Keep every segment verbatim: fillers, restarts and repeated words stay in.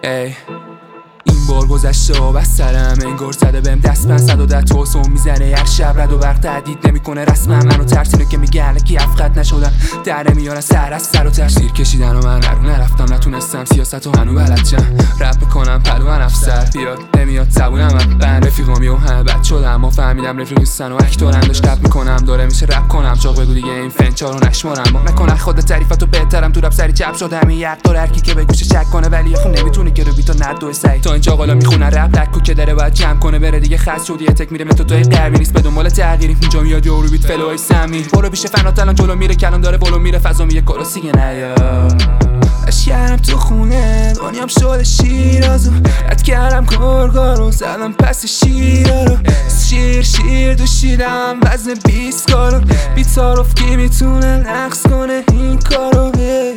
ای این بار گذشته و بس سرم انگار زده بهم دست بند صد و ده توسم میزنه هر شب رد و برق تهدید نمیکنه رسما منو ترسینه که میگه الکی افقد نشدن در نمیارن سر از سر و تر سیر کشیدن و من هرو نرفتم نتونستم سیاست و هنو بلدشم رپ بکنم پلو من افسر بیاد نمیاد زبونم هم بند رفیقامی و همه بد شدم اما فهمیدم رفیق نیستن و اکتورن داشت رپ میکنم داره میشه رپ کنم چاق بگو دیگه این فنچار رو نشمارم با نکنه خود تعریفتو بهترم تو رپ سری چپ شدم این یک دور هر کی که به گوش چک کنه ولی خون نمیتونه که رو بیتو ندو سعی تا اینجا حالا میخونه رپ لکو که داره باید جمع کنه بره دیگه خاص شدی یه تک میره متو توی قربی نیست به دنبال تغییری اینجا میاد یورو بیت فلوی سمی برو پیش فنات الان جلو میره کلام داره ولو میره فضا میگه کروسیه نیا اشکرم تو خونه دنیام شده شیرازو رد کردم کارگارو زدم پس شیرا رو شیر شیر دوشیدم وزن بیست کارو بیتاروف کی میتونه نقص کنه این کارو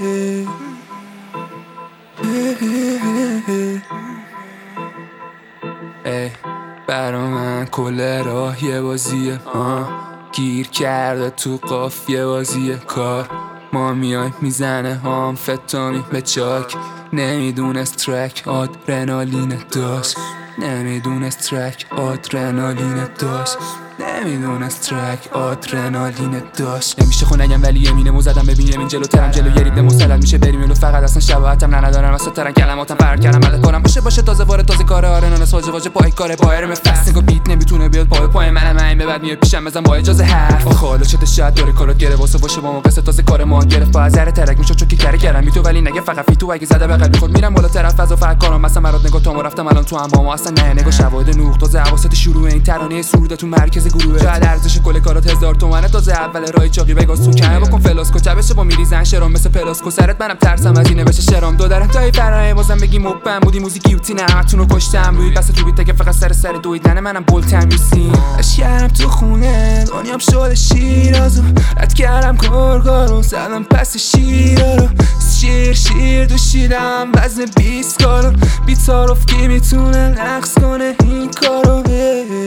ای برا من کل راه یه بازیه آه گیر کرده تو قافیه بازیه کار ما میای میزنه هام فتامی به چاک نمیدونست ترک آدرنالین داشت نمیدونست ترک آدرنالین داشت نمیدونست ترک آدرنالین داشت نمیشه خونگم ولی یمینمو زدم ببینیم این جلوترم جلو یه ریده مسلط میشه بریم یلو فقط اصلا شباهتم نه ندارم واسه ترن کلماتم فرق کردم مدد کنم باشه باشه تازه وارد تازه کاره آره نانس واجه واجه پای کاره پایرم فست نگو بیت نمیتونه بیاد پای پای منم این به بعد میاد پیشم بزن با اجازه حرف آخه حالا شده شاید داره کارات گره واسه باشه با ما قصه تازه کار ما گرفت با ذره ترک میشد چوکی کاری کردم میتو ولی نگه فقط فیتو اگه زده بغل میخواد میرم بالا طرف فضا فقط کارم مثلا مراد نگاه تامو رفتم الان تو هم با ما اصلا نه نگاه شواهد نوح تازه حواست شروع این ترانه سروده تو مرکز گروه شاید ارزش کل کارات هزار تومنه تازه اول راه چاقی بگاز تو کمه بکن فلاسکو چبشه با میریزن شرام مثل پلاسکو سرت منم ترسم از اینه بشه شرام دو درم تای فرای بازم بگی مبم بودی موزیکی اوتی نه همتون رو کشتم روی بس تو بیت که فقط سر سر دویدن منم بولتم میسین اشکرم تو خونه دنیام شده شیرازو رد کردم کارگارو زدم پس شیرا رو شیر شیر دوشیدم وزن بیست کارو بیتاروف کی میتونه نقص کنه این کارو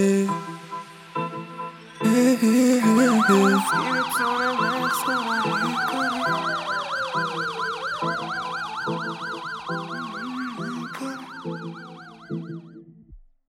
Hey, hey, hey, hey.